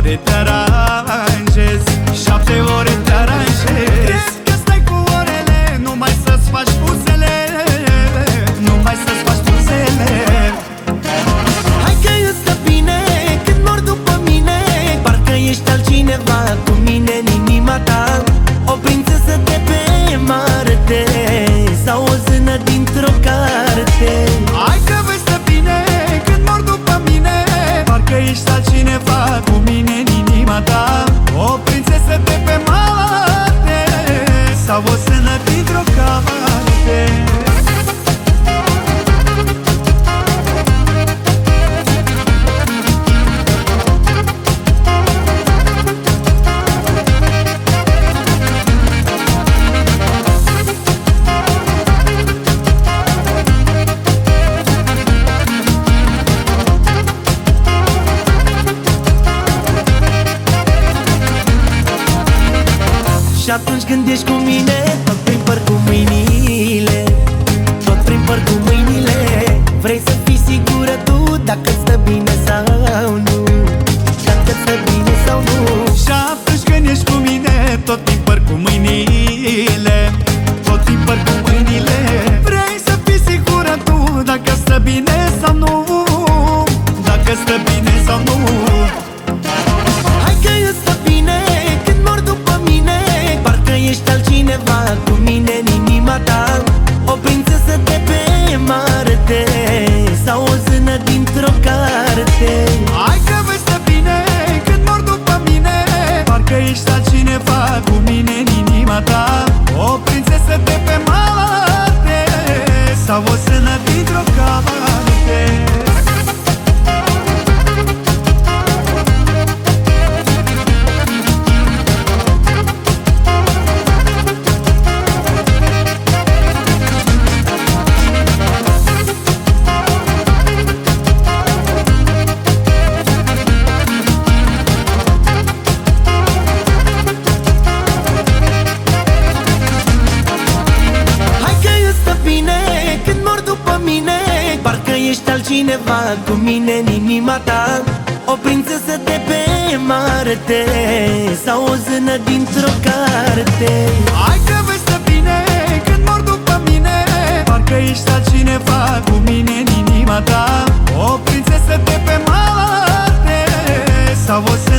ore te aranjez, 7 ore te aranjez. Cred că stai cu orele, numai să-ți faci buzele, numai să-ți faci buzele. Hai că îți stă bine când mor după mine, parcă ești altcineva cu mine în inima ta. O prințesă de pe Marte sau o zână dintr-o carte. Hai că vezi stă bine când mor după mine, parcă ești altcineva cu mine în inima ta. O prințesă de pe Marte sau o sână dintr-o carte. Și atunci când ești cu mine, tot prin păr cu mâinile, tot prin păr cu mâinile. Vrei să fii sigură tu dacă-ți stă bine sau nu, dacă-ți stă bine sau nu. Și atunci când ești cu mine, tot prin păr cu mâinile, tot prin păr cu mâinile. Vrei să fii sigură tu dacă stă bine sau nu, dacă stă bine sau nu. Hai că îți stă bine când mor după mine, parcă ești altcineva cu mine în inima ta. O prințesă de pe Marte sau o zână dintr-o carte. Hai că vezi stă bine când mor după mine, parcă ești altcineva cu mine în inima ta. O prințesă de pe Marte sau o sână dintr-o carte. Parcă ești altcineva cu mine în inima ta. O prințesă de pe Marte sau o zână dintr-o carte. Hai că vezi stă bine când mor după mine, parcă ești altcineva cu mine în inima ta. O prințesă de pe Marte sau o